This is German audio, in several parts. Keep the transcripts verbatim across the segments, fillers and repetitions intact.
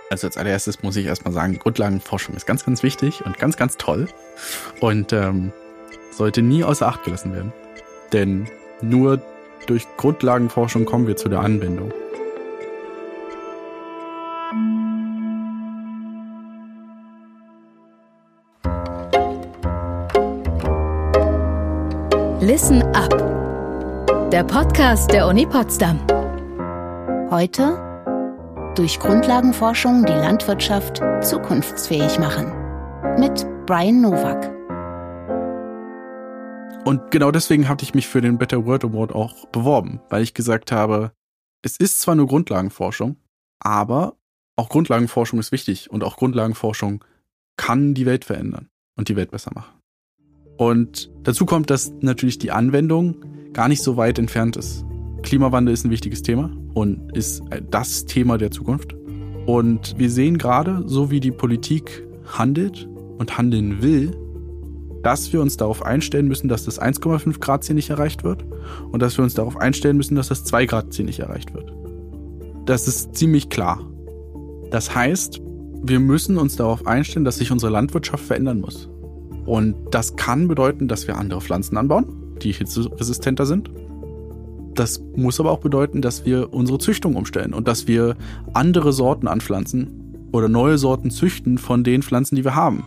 Also als allererstes muss ich erstmal sagen, Grundlagenforschung ist ganz, ganz wichtig und ganz, ganz toll und ähm, sollte nie außer Acht gelassen werden. Denn nur durch Grundlagenforschung kommen wir zu der Anwendung. Listen up. Der Podcast der Uni Potsdam. Heute durch Grundlagenforschung die Landwirtschaft zukunftsfähig machen. Mit Brian Nowak. Und genau deswegen hatte ich mich für den Better World Award auch beworben, weil ich gesagt habe, es ist zwar nur Grundlagenforschung, aber auch Grundlagenforschung ist wichtig und auch Grundlagenforschung kann die Welt verändern und die Welt besser machen. Und dazu kommt, dass natürlich die Anwendung gar nicht so weit entfernt ist. Klimawandel ist ein wichtiges Thema und ist das Thema der Zukunft. Und wir sehen gerade, so wie die Politik handelt und handeln will, dass wir uns darauf einstellen müssen, dass das eins Komma fünf Grad Ziel nicht erreicht wird und dass wir uns darauf einstellen müssen, dass das zwei Grad Ziel nicht erreicht wird. Das ist ziemlich klar. Das heißt, wir müssen uns darauf einstellen, dass sich unsere Landwirtschaft verändern muss. Und das kann bedeuten, dass wir andere Pflanzen anbauen, die hitzeresistenter sind. Das muss aber auch bedeuten, dass wir unsere Züchtung umstellen und dass wir andere Sorten anpflanzen oder neue Sorten züchten von den Pflanzen, die wir haben.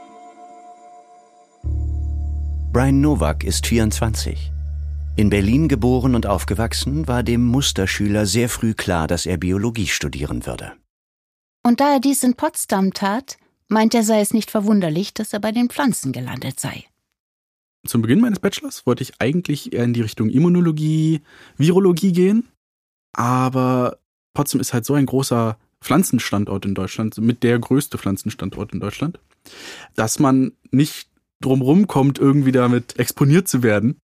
Brian Nowak ist vierundzwanzig. In Berlin geboren und aufgewachsen, war dem Musterschüler sehr früh klar, dass er Biologie studieren würde. Und da er dies in Potsdam tat, meint er, sei es nicht verwunderlich, dass er bei den Pflanzen gelandet sei. Zum Beginn meines Bachelors wollte ich eigentlich eher in die Richtung Immunologie, Virologie gehen. Aber Potsdam ist halt so ein großer Pflanzenstandort in Deutschland, mit der größte Pflanzenstandort in Deutschland, dass man nicht drumherum kommt, irgendwie damit exponiert zu werden.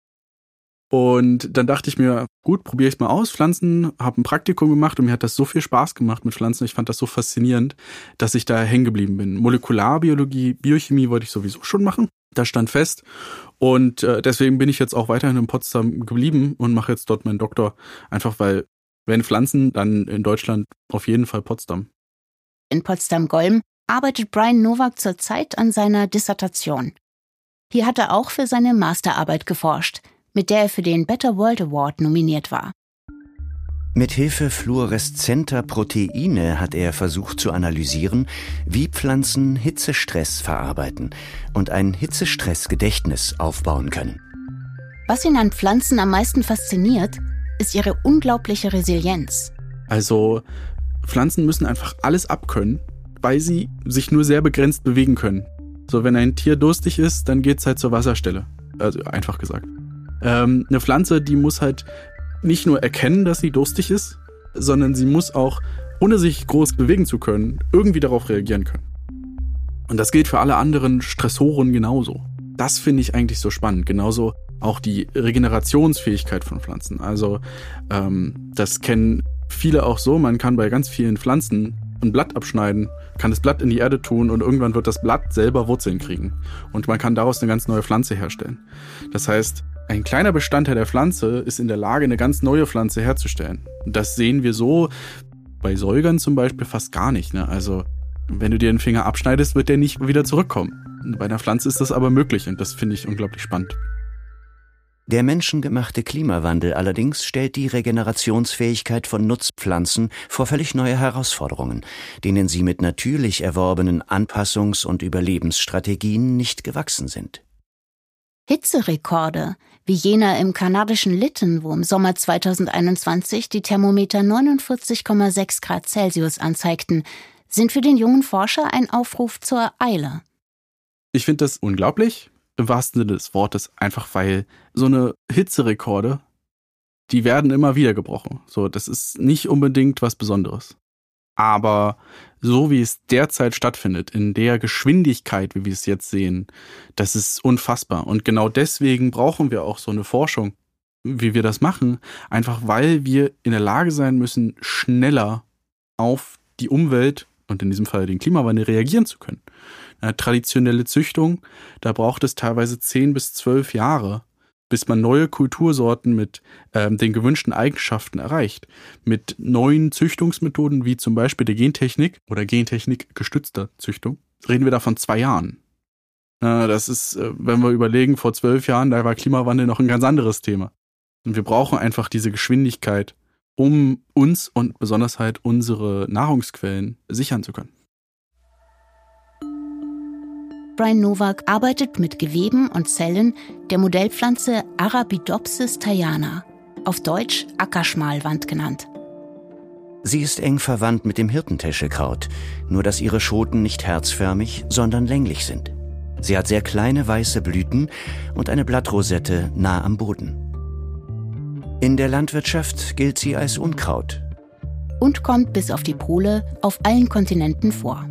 Und dann dachte ich mir, gut, probiere ich es mal aus, Pflanzen, habe ein Praktikum gemacht und mir hat das so viel Spaß gemacht mit Pflanzen, ich fand das so faszinierend, dass ich da hängen geblieben bin. Molekularbiologie, Biochemie wollte ich sowieso schon machen, das stand fest und äh, deswegen bin ich jetzt auch weiterhin in Potsdam geblieben und mache jetzt dort meinen Doktor, einfach weil, wenn Pflanzen, dann in Deutschland auf jeden Fall Potsdam. In Potsdam-Golm arbeitet Brian Nowak zurzeit an seiner Dissertation. Hier hat er auch für seine Masterarbeit geforscht, mit der er für den Better World Award nominiert war. Mithilfe fluoreszenter Proteine hat er versucht zu analysieren, wie Pflanzen Hitzestress verarbeiten und ein Hitzestressgedächtnis aufbauen können. Was ihn an Pflanzen am meisten fasziniert, ist ihre unglaubliche Resilienz. Also Pflanzen müssen einfach alles abkönnen, weil sie sich nur sehr begrenzt bewegen können. So, wenn ein Tier durstig ist, dann geht's halt zur Wasserstelle. Also einfach gesagt. Ähm, eine Pflanze, die muss halt nicht nur erkennen, dass sie durstig ist, sondern sie muss auch, ohne sich groß bewegen zu können, irgendwie darauf reagieren können. Und das gilt für alle anderen Stressoren genauso. Das finde ich eigentlich so spannend. Genauso auch die Regenerationsfähigkeit von Pflanzen. Also ähm, das kennen viele auch so. Man kann bei ganz vielen Pflanzen ein Blatt abschneiden, kann das Blatt in die Erde tun und irgendwann wird das Blatt selber Wurzeln kriegen. Und man kann daraus eine ganz neue Pflanze herstellen. Das heißt, ein kleiner Bestandteil der Pflanze ist in der Lage, eine ganz neue Pflanze herzustellen. Und das sehen wir so bei Säugern zum Beispiel fast gar nicht. Ne? Also wenn du dir den Finger abschneidest, wird der nicht wieder zurückkommen. Bei einer Pflanze ist das aber möglich und das finde ich unglaublich spannend. Der menschengemachte Klimawandel allerdings stellt die Regenerationsfähigkeit von Nutzpflanzen vor völlig neue Herausforderungen, denen sie mit natürlich erworbenen Anpassungs- und Überlebensstrategien nicht gewachsen sind. Hitzerekorde, wie jener im kanadischen Lytton, wo im Sommer zweitausendeinundzwanzig die Thermometer neunundvierzig Komma sechs Grad Celsius anzeigten, sind für den jungen Forscher ein Aufruf zur Eile. Ich finde das unglaublich, im wahrsten Sinne des Wortes, einfach weil so eine Hitzerekorde, die werden immer wieder gebrochen. So, das ist nicht unbedingt was Besonderes. Aber so wie es derzeit stattfindet, in der Geschwindigkeit, wie wir es jetzt sehen, das ist unfassbar. Und genau deswegen brauchen wir auch so eine Forschung, wie wir das machen, einfach weil wir in der Lage sein müssen, schneller auf die Umwelt und in diesem Fall den Klimawandel reagieren zu können. Eine traditionelle Züchtung, da braucht es teilweise zehn bis zwölf Jahre, bis man neue Kultursorten mit ähm, den gewünschten Eigenschaften erreicht. Mit neuen Züchtungsmethoden wie zum Beispiel der Gentechnik oder Gentechnik gestützter Züchtung reden wir da von zwei Jahren. Äh, das ist, äh, wenn wir überlegen, vor zwölf Jahren, da war Klimawandel noch ein ganz anderes Thema. Und wir brauchen einfach diese Geschwindigkeit, um uns und besonders halt unsere Nahrungsquellen sichern zu können. Brian Nowak arbeitet mit Geweben und Zellen der Modellpflanze Arabidopsis thayana, auf Deutsch Ackerschmalwand genannt. Sie ist eng verwandt mit dem Hirtentäschelkraut, nur dass ihre Schoten nicht herzförmig, sondern länglich sind. Sie hat sehr kleine weiße Blüten und eine Blattrosette nah am Boden. In der Landwirtschaft gilt sie als Unkraut. Und kommt bis auf die Pole auf allen Kontinenten vor.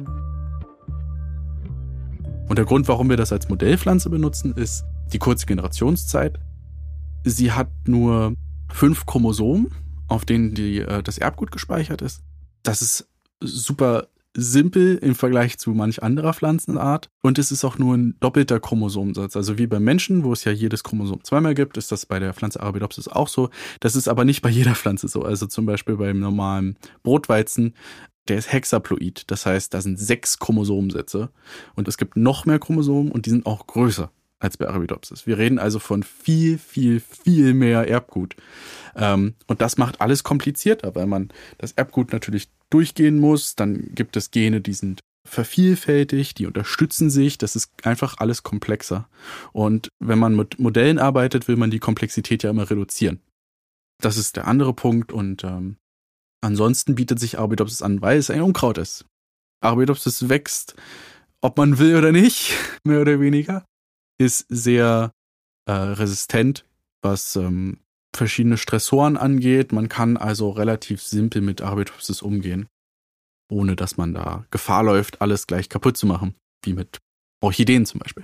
Und der Grund, warum wir das als Modellpflanze benutzen, ist die kurze Generationszeit. Sie hat nur fünf Chromosomen, auf denen die, äh, das Erbgut gespeichert ist. Das ist super simpel im Vergleich zu manch anderer Pflanzenart. Und es ist auch nur ein doppelter Chromosomensatz. Also wie beim Menschen, wo es ja jedes Chromosom zweimal gibt, ist das bei der Pflanze Arabidopsis auch so. Das ist aber nicht bei jeder Pflanze so. Also zum Beispiel beim normalen Brotweizen, der ist hexaploid. Das heißt, da sind sechs Chromosomensätze. Und es gibt noch mehr Chromosomen und die sind auch größer als bei Arabidopsis. Wir reden also von viel, viel, viel mehr Erbgut. Ähm, und das macht alles komplizierter, weil man das Erbgut natürlich durchgehen muss. Dann gibt es Gene, die sind vervielfältigt, die unterstützen sich. Das ist einfach alles komplexer. Und wenn man mit Modellen arbeitet, will man die Komplexität ja immer reduzieren. Das ist der andere Punkt. Und ähm, ansonsten bietet sich Arabidopsis an, weil es ein Unkraut ist. Arabidopsis wächst, ob man will oder nicht, mehr oder weniger. Ist sehr äh, resistent, was ähm, verschiedene Stressoren angeht. Man kann also relativ simpel mit Arabidopsis umgehen, ohne dass man da Gefahr läuft, alles gleich kaputt zu machen, wie mit Orchideen zum Beispiel.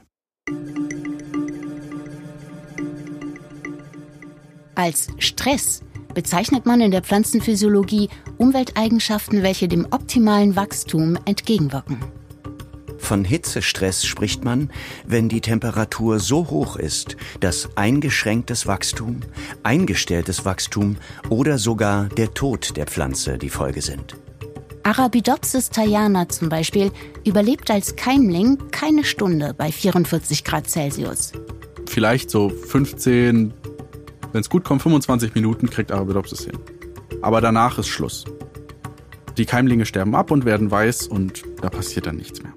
Als Stress bezeichnet man in der Pflanzenphysiologie Umwelteigenschaften, welche dem optimalen Wachstum entgegenwirken. Von Hitzestress spricht man, wenn die Temperatur so hoch ist, dass eingeschränktes Wachstum, eingestelltes Wachstum oder sogar der Tod der Pflanze die Folge sind. Arabidopsis thayana zum Beispiel überlebt als Keimling keine Stunde bei vierundvierzig Grad Celsius. Vielleicht so fünfzehn, wenn es gut kommt, fünfundzwanzig Minuten kriegt Arabidopsis hin. Aber danach ist Schluss. Die Keimlinge sterben ab und werden weiß und da passiert dann nichts mehr.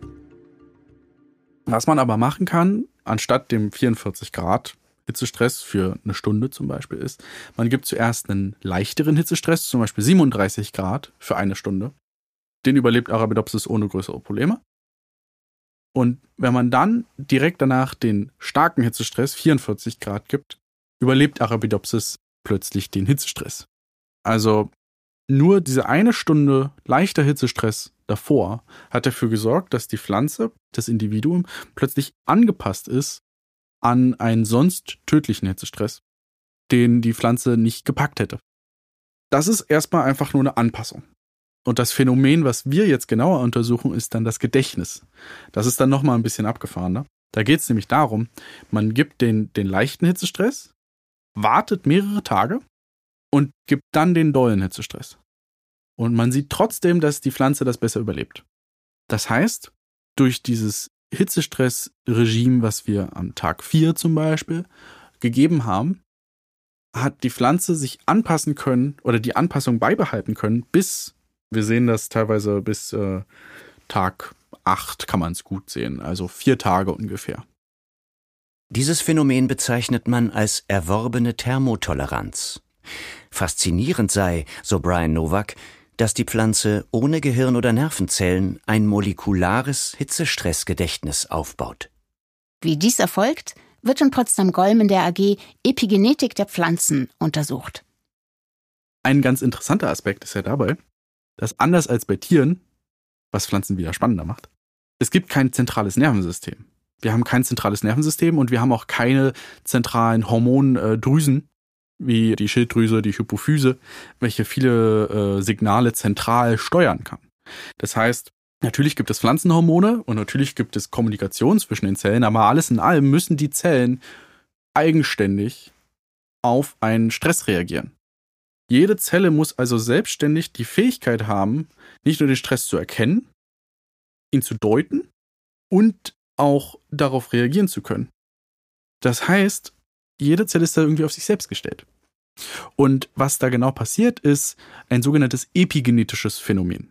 Was man aber machen kann, anstatt dem vierundvierzig Grad Hitzestress für eine Stunde zum Beispiel ist, man gibt zuerst einen leichteren Hitzestress, zum Beispiel siebenunddreißig Grad für eine Stunde. Den überlebt Arabidopsis ohne größere Probleme. Und wenn man dann direkt danach den starken Hitzestress, vierundvierzig Grad, gibt, überlebt Arabidopsis plötzlich den Hitzestress. Also nur diese eine Stunde leichter Hitzestress davor hat dafür gesorgt, dass die Pflanze, das Individuum, plötzlich angepasst ist an einen sonst tödlichen Hitzestress, den die Pflanze nicht gepackt hätte. Das ist erstmal einfach nur eine Anpassung. Und das Phänomen, was wir jetzt genauer untersuchen, ist dann das Gedächtnis. Das ist dann nochmal ein bisschen abgefahrener. Da geht es nämlich darum, man gibt den, den leichten Hitzestress, wartet mehrere Tage und gibt dann den dollen Hitzestress. Und man sieht trotzdem, dass die Pflanze das besser überlebt. Das heißt, durch dieses Hitzestress-Regime, was wir am Tag vier zum Beispiel gegeben haben, hat die Pflanze sich anpassen können oder die Anpassung beibehalten können bis, wir sehen das teilweise bis äh, Tag acht kann man es gut sehen, also vier Tage ungefähr. Dieses Phänomen bezeichnet man als erworbene Thermotoleranz. Faszinierend sei, so Brian Nowak, dass die Pflanze ohne Gehirn oder Nervenzellen ein molekulares Hitzestressgedächtnis aufbaut. Wie dies erfolgt, wird in Potsdam-Golm in der A G Epigenetik der Pflanzen untersucht. Ein ganz interessanter Aspekt ist ja dabei, dass anders als bei Tieren, was Pflanzen wieder spannender macht, es gibt kein zentrales Nervensystem. Wir haben kein zentrales Nervensystem und wir haben auch keine zentralen Hormondrüsen, wie die Schilddrüse, die Hypophyse, welche viele äh, Signale zentral steuern kann. Das heißt, natürlich gibt es Pflanzenhormone und natürlich gibt es Kommunikation zwischen den Zellen, aber alles in allem müssen die Zellen eigenständig auf einen Stress reagieren. Jede Zelle muss also selbstständig die Fähigkeit haben, nicht nur den Stress zu erkennen, ihn zu deuten und auch darauf reagieren zu können. Das heißt, jede Zelle ist da irgendwie auf sich selbst gestellt. Und was da genau passiert, ist ein sogenanntes epigenetisches Phänomen.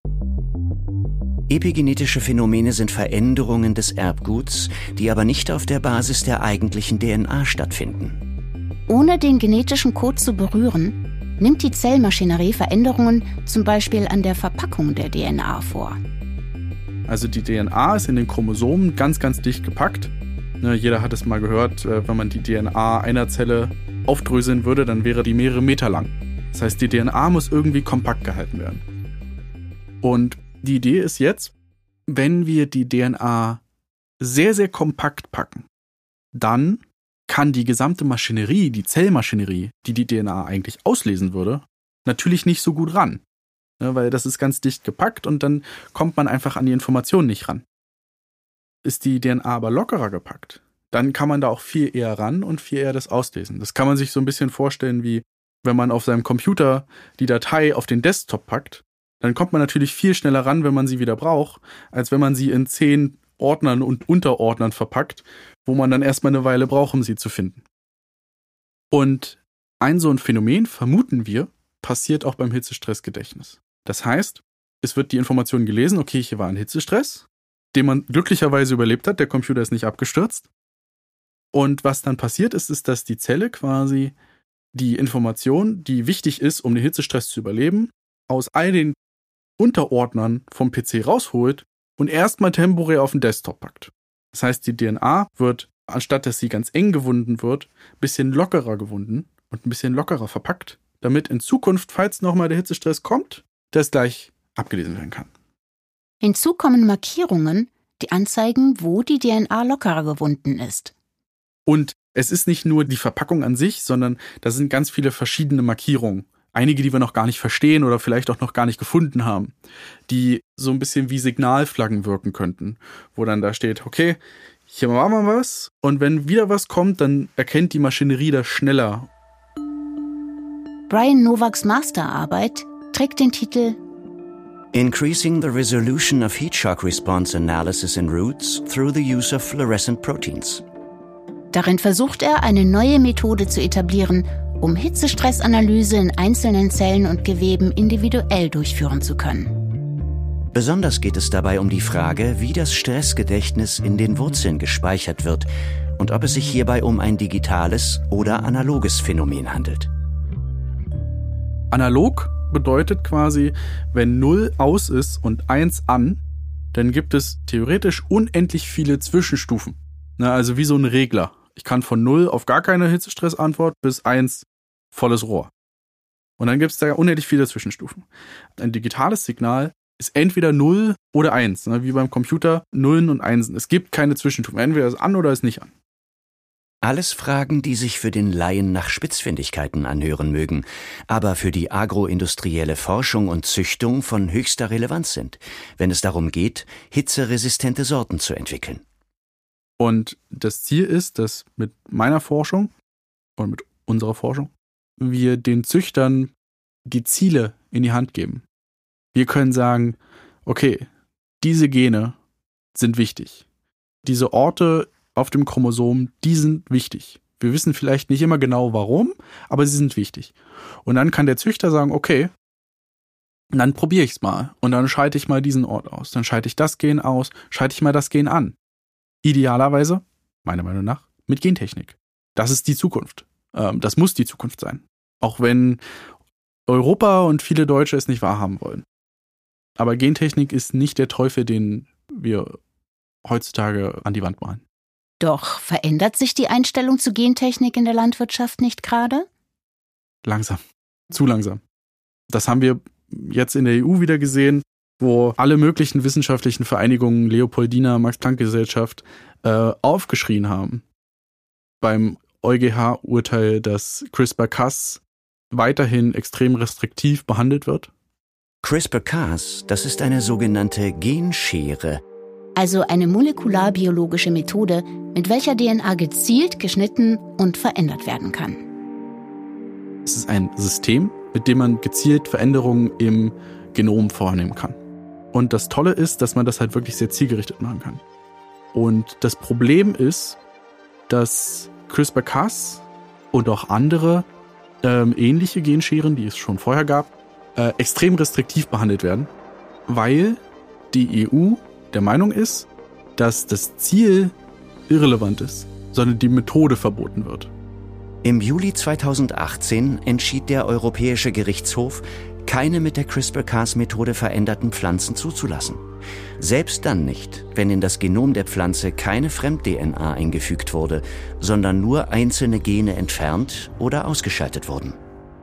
Epigenetische Phänomene sind Veränderungen des Erbguts, die aber nicht auf der Basis der eigentlichen D N A stattfinden. Ohne den genetischen Code zu berühren, nimmt die Zellmaschinerie Veränderungen zum Beispiel an der Verpackung der D N A vor. Also die D N A ist in den Chromosomen ganz, ganz dicht gepackt. Ne, jeder hat es mal gehört, wenn man die D N A einer Zelle aufdröseln würde, dann wäre die mehrere Meter lang. Das heißt, die D N A muss irgendwie kompakt gehalten werden. Und die Idee ist jetzt, wenn wir die D N A sehr, sehr kompakt packen, dann kann die gesamte Maschinerie, die Zellmaschinerie, die die D N A eigentlich auslesen würde, natürlich nicht so gut ran. Ne, weil das ist ganz dicht gepackt und dann kommt man einfach an die Informationen nicht ran. Ist die D N A aber lockerer gepackt, dann kann man da auch viel eher ran und viel eher das auslesen. Das kann man sich so ein bisschen vorstellen, wie wenn man auf seinem Computer die Datei auf den Desktop packt, dann kommt man natürlich viel schneller ran, wenn man sie wieder braucht, als wenn man sie in zehn Ordnern und Unterordnern verpackt, wo man dann erstmal eine Weile braucht, um sie zu finden. Und ein so ein Phänomen, vermuten wir, passiert auch beim Hitzestressgedächtnis. Das heißt, es wird die Information gelesen, okay, hier war ein Hitzestress, den man glücklicherweise überlebt hat, der Computer ist nicht abgestürzt. Und was dann passiert ist, ist, dass die Zelle quasi die Information, die wichtig ist, um den Hitzestress zu überleben, aus all den Unterordnern vom P C rausholt und erstmal temporär auf den Desktop packt. Das heißt, die D N A wird, anstatt dass sie ganz eng gewunden wird, ein bisschen lockerer gewunden und ein bisschen lockerer verpackt, damit in Zukunft, falls nochmal der Hitzestress kommt, das gleich abgelesen werden kann. Hinzu kommen Markierungen, die anzeigen, wo die D N A lockerer gewunden ist. Und es ist nicht nur die Verpackung an sich, sondern da sind ganz viele verschiedene Markierungen. Einige, die wir noch gar nicht verstehen oder vielleicht auch noch gar nicht gefunden haben, die so ein bisschen wie Signalflaggen wirken könnten, wo dann da steht, okay, hier machen wir was und wenn wieder was kommt, dann erkennt die Maschinerie das schneller. Brian Nowaks Masterarbeit trägt den Titel Increasing the resolution of heat shock response analysis in roots through the use of fluorescent proteins. Darin versucht er, eine neue Methode zu etablieren, um Hitzestressanalyse in einzelnen Zellen und Geweben individuell durchführen zu können. Besonders geht es dabei um die Frage, wie das Stressgedächtnis in den Wurzeln gespeichert wird und ob es sich hierbei um ein digitales oder analoges Phänomen handelt. Analog bedeutet quasi, wenn null aus ist und eins an, dann gibt es theoretisch unendlich viele Zwischenstufen. Na, also wie so ein Regler. Ich kann von null auf gar keine Hitzestressantwort bis eins volles Rohr. Und dann gibt es da unendlich viele Zwischenstufen. Ein digitales Signal ist entweder null oder eins, ne, wie beim Computer Nullen und Einsen. Es gibt keine Zwischenstufen. Entweder ist an oder ist nicht an. Alles Fragen, die sich für den Laien nach Spitzfindigkeiten anhören mögen, aber für die agroindustrielle Forschung und Züchtung von höchster Relevanz sind, wenn es darum geht, hitzeresistente Sorten zu entwickeln. Und das Ziel ist, dass mit meiner Forschung und mit unserer Forschung wir den Züchtern die Ziele in die Hand geben. Wir können sagen, okay, diese Gene sind wichtig. Diese Orte auf dem Chromosom, die sind wichtig. Wir wissen vielleicht nicht immer genau warum, aber sie sind wichtig. Und dann kann der Züchter sagen, okay, dann probiere ich es mal. Und dann schalte ich mal diesen Ort aus. Dann schalte ich das Gen aus, schalte ich mal das Gen an. Idealerweise, meiner Meinung nach, mit Gentechnik. Das ist die Zukunft. Ähm, das muss die Zukunft sein. Auch wenn Europa und viele Deutsche es nicht wahrhaben wollen. Aber Gentechnik ist nicht der Teufel, den wir heutzutage an die Wand malen. Doch verändert sich die Einstellung zu Gentechnik in der Landwirtschaft nicht gerade? Langsam. Zu langsam. Das haben wir jetzt in der E U wieder gesehen, wo alle möglichen wissenschaftlichen Vereinigungen, Leopoldina, Max-Planck-Gesellschaft, äh, aufgeschrien haben. Beim EuGH-Urteil, dass CRISPR-Cas weiterhin extrem restriktiv behandelt wird. CRISPR-Cas, das ist eine sogenannte Genschere. also eine molekularbiologische Methode, mit welcher D N A gezielt geschnitten und verändert werden kann. Es ist ein System, mit dem man gezielt Veränderungen im Genom vornehmen kann. Und das Tolle ist, dass man das halt wirklich sehr zielgerichtet machen kann. Und das Problem ist, dass CRISPR-Cas und auch andere ähm, ähnliche Genscheren, die es schon vorher gab, äh, extrem restriktiv behandelt werden, weil die E U der Meinung ist, dass das Ziel irrelevant ist, sondern die Methode verboten wird. Im Juli zweitausendachtzehn entschied der Europäische Gerichtshof, keine mit der CRISPR-Cas-Methode veränderten Pflanzen zuzulassen. Selbst dann nicht, wenn in das Genom der Pflanze keine Fremd-D N A eingefügt wurde, sondern nur einzelne Gene entfernt oder ausgeschaltet wurden.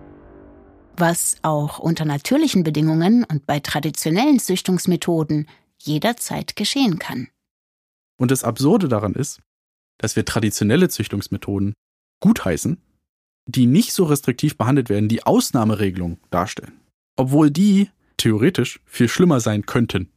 Was auch unter natürlichen Bedingungen und bei traditionellen Züchtungsmethoden jederzeit geschehen kann. Und das Absurde daran ist, dass wir traditionelle Züchtungsmethoden gutheißen, die nicht so restriktiv behandelt werden, die Ausnahmeregelungen darstellen. Obwohl die theoretisch viel schlimmer sein könnten.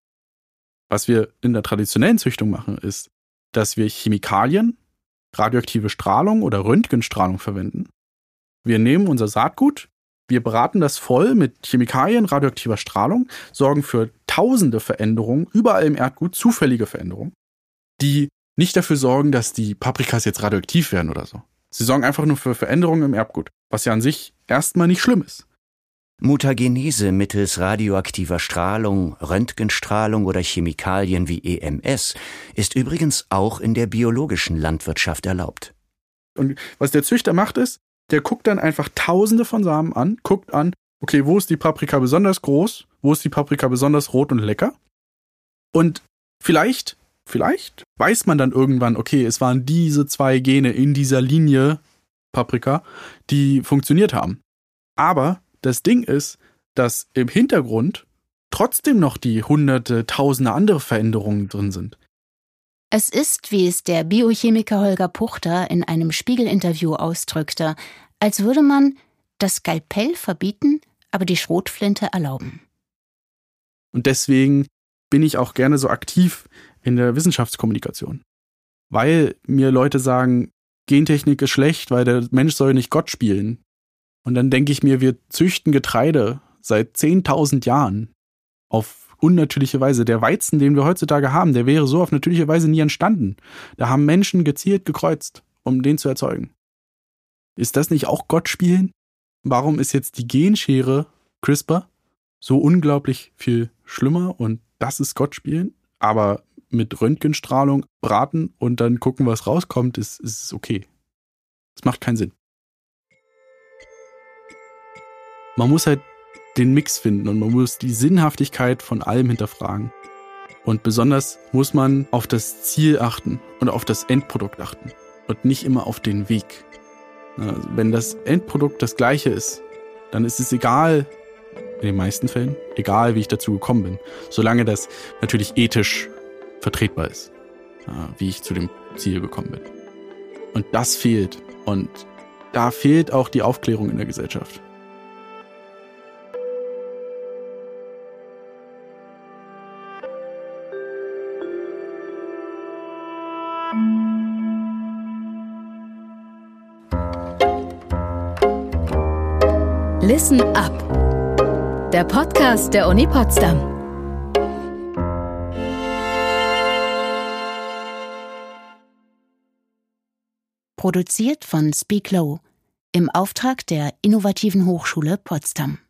Was wir in der traditionellen Züchtung machen, ist, dass wir Chemikalien, radioaktive Strahlung oder Röntgenstrahlung verwenden. Wir nehmen unser Saatgut, wir braten das voll mit Chemikalien, radioaktiver Strahlung, sorgen für tausende Veränderungen, überall im Erdgut, zufällige Veränderungen, die nicht dafür sorgen, dass die Paprikas jetzt radioaktiv werden oder so. Sie sorgen einfach nur für Veränderungen im Erbgut, was ja an sich erstmal nicht schlimm ist. Mutagenese mittels radioaktiver Strahlung, Röntgenstrahlung oder Chemikalien wie E M S ist übrigens auch in der biologischen Landwirtschaft erlaubt. Und was der Züchter macht ist, der guckt dann einfach tausende von Samen an, guckt an, okay, wo ist die Paprika besonders groß, wo ist die Paprika besonders rot und lecker? Und vielleicht, vielleicht weiß man dann irgendwann, okay, es waren diese zwei Gene in dieser Linie Paprika, die funktioniert haben. Aber das Ding ist, dass im Hintergrund trotzdem noch die hunderte, tausende andere Veränderungen drin sind. Es ist, wie es der Biochemiker Holger Puchter in einem Spiegel-Interview ausdrückte, als würde man das Skalpell verbieten, aber die Schrotflinte erlauben. Und deswegen bin ich auch gerne so aktiv in der Wissenschaftskommunikation. Weil mir Leute sagen, Gentechnik ist schlecht, weil der Mensch soll nicht Gott spielen. Und dann denke ich mir, wir züchten Getreide seit zehntausend Jahren auf unnatürliche Weise. Der Weizen, den wir heutzutage haben, der wäre so auf natürliche Weise nie entstanden. Da haben Menschen gezielt gekreuzt, um den zu erzeugen. Ist das nicht auch Gott spielen? Warum ist jetzt die Genschere CRISPR so unglaublich viel schlimmer und das ist Gott spielen? Aber mit Röntgenstrahlung braten und dann gucken, was rauskommt, ist, ist okay. Das macht keinen Sinn. Man muss halt den Mix finden und man muss die Sinnhaftigkeit von allem hinterfragen. Und besonders muss man auf das Ziel achten und auf das Endprodukt achten und nicht immer auf den Weg. Also wenn das Endprodukt das gleiche ist, dann ist es egal, in den meisten Fällen, egal wie ich dazu gekommen bin, solange das natürlich ethisch vertretbar ist, wie ich zu dem Ziel gekommen bin. Und das fehlt. Und da fehlt auch die Aufklärung in der Gesellschaft. Listen Up, der Podcast der Uni Potsdam. Produziert von Speak Low im Auftrag der Innovativen Hochschule Potsdam.